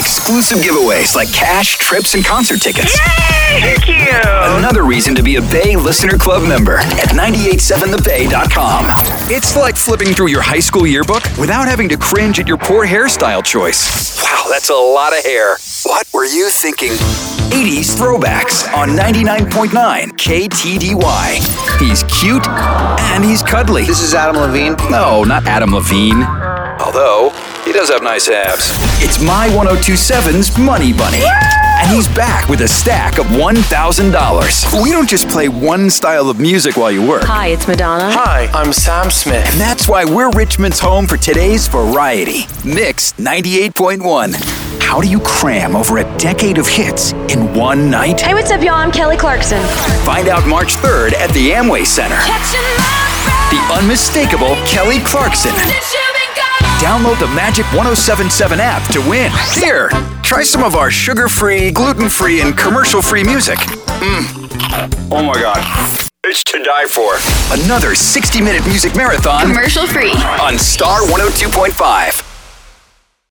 exclusive giveaways like cash, trips, and concert tickets. Yay! Thank you. Another reason to be a Bay Listener Club member at 987thebay.com. It's like flipping through your high school yearbook without having to cringe at your poor hairstyle choice. Wow, that's a lot of hair. What were you thinking? 80s throwbacks on 99.9 KTDY. He's cute and he's cuddly. This is Adam Levine. No, not Adam Levine. Although, he does have nice abs. It's My 102.7's Money Bunny. And he's back with a stack of $1,000. We don't just play one style of music while you work. Hi, it's Madonna. Hi, I'm Sam Smith. And that's why we're Richmond's home for today's variety. Mix 98.1. How do you cram over a decade of hits in one night? Hey, what's up, y'all? I'm Kelly Clarkson. Find out March 3rd at the Amway Center. The unmistakable Kelly Clarkson. Download the Magic 107.7 app to win. Here, try some of our sugar-free, gluten-free, and commercial-free music. Oh my God. It's to die for. Another 60-minute music marathon. Commercial free. On Star 102.5.